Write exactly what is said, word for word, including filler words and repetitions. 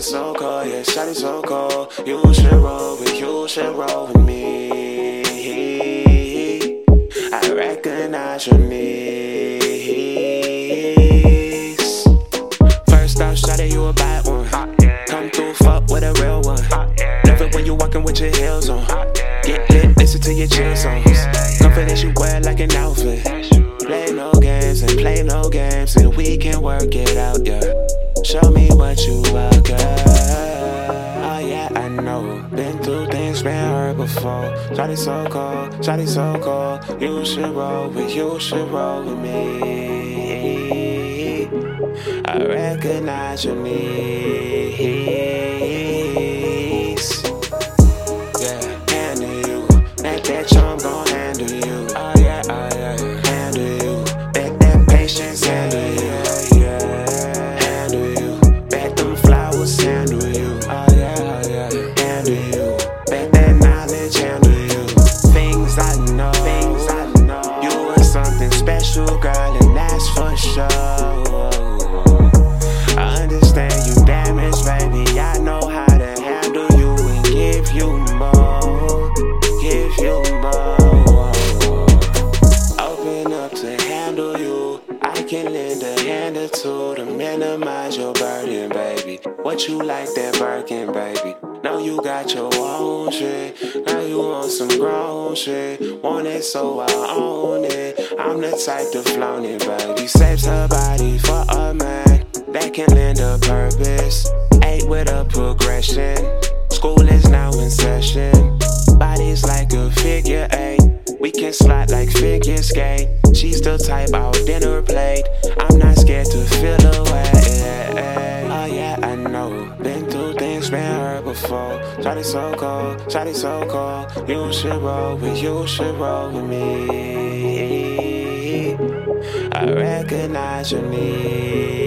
so cold, yeah, shawty so cold. You should roll with, you should roll with me. I recognize your needs. First off, shawty, you a bad one. Come through, fuck with a real one. Love it when you walking with your heels on. Get lit, listen to your chill songs. Confidence you wear like an outfit. Play no games and play no games, and we can work it out, yeah. Show me what you got, girl. Oh yeah, I know. Been through things, been hurt before. Shawty so cold, shawty so cold. You should roll with, you should roll with me. I recognize your needs. Yeah, handle you. That bitch, I'm gon' handle you. Oh yeah, oh yeah. Handle you. Bet that patience handle you. Girl, and that's for sure. I understand you damaged, baby. I know how to handle you and give you more, give you more. Open up to handle you. I can lend a hand or two to minimize your burden, baby. What you like that Birkin, baby? Know you got your own shit. Now you want some grown shit. Want it, so I own it. I'm the type to flaunt it, baby. Saves her body for a man that can lend a purpose. Eight with a progression. School is now in session. Body's like a figure eight. We can slide like figure skate. She's the type out dinner plate. I'm not scared to feel away. Oh yeah, I know. Been through things, been hurt before. Shawty so cold, shawty so cold. You should roll with, you should roll with me. I recognize your needs.